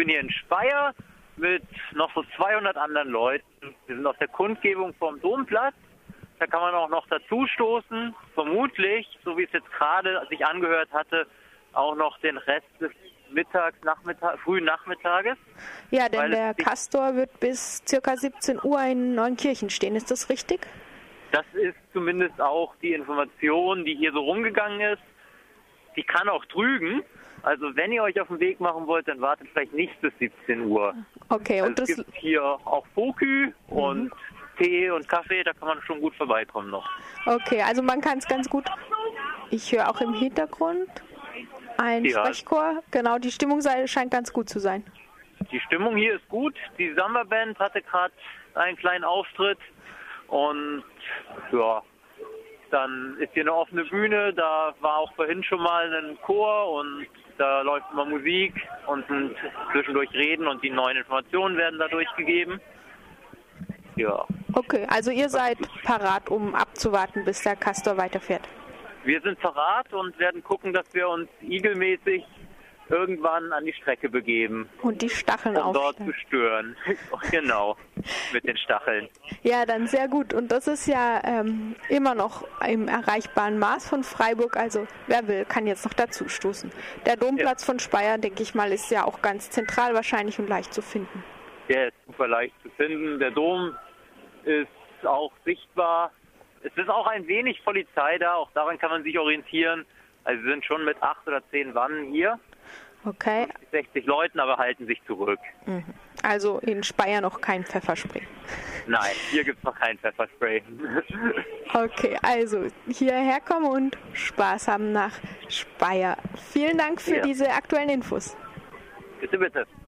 bin hier in Speyer mit noch so 200 anderen Leuten. Wir sind auf der Kundgebung vom Domplatz. Da kann man auch noch dazu stoßen. Vermutlich, so wie es jetzt gerade sich angehört hatte, auch noch den Rest des frühen Nachmittages. Ja, denn der Castor wird bis ca. 17 Uhr in Neunkirchen stehen. Ist das richtig? Das ist zumindest auch die Information, die hier so rumgegangen ist. Die kann auch trügen. Also wenn ihr euch auf den Weg machen wollt, dann wartet vielleicht nicht bis 17 Uhr. Okay, und es gibt hier auch Fokü und Tee und Kaffee, da kann man schon gut vorbeikommen noch. Okay, also man kann es ganz gut. Ich höre auch im Hintergrund ein Sprechchor. Genau, die Stimmung scheint ganz gut zu sein. Die Stimmung hier ist gut. Die Samba-Band hatte gerade einen kleinen Auftritt. Und ja, dann ist hier eine offene Bühne. Da war auch vorhin schon mal ein Chor und da läuft immer Musik und zwischendurch Reden und die neuen Informationen werden da durchgegeben. Ja. Okay, also ihr seid parat, um abzuwarten, bis der Castor weiterfährt. Wir sind parat und werden gucken, dass wir uns igelmäßig irgendwann an die Strecke begeben. Und die Stacheln um dort zu stören. Genau, mit den Stacheln. Ja, dann sehr gut. Und das ist ja immer noch im erreichbaren Maß von Freiburg. Also wer will, kann jetzt noch dazu stoßen. Der Domplatz von Speyer, denke ich mal, ist ja auch ganz zentral wahrscheinlich und leicht zu finden. Der ist super leicht zu finden. Der Dom ist auch sichtbar. Es ist auch ein wenig Polizei da, auch daran kann man sich orientieren. Also wir sind schon mit 8 oder 10 Wannen hier. Okay. 60 Leuten, aber halten sich zurück. Also in Speyer noch kein Pfefferspray? Nein, hier gibt es noch kein Pfefferspray. Okay, also hierher kommen und Spaß haben nach Speyer. Vielen Dank für diese aktuellen Infos. Bitte, bitte.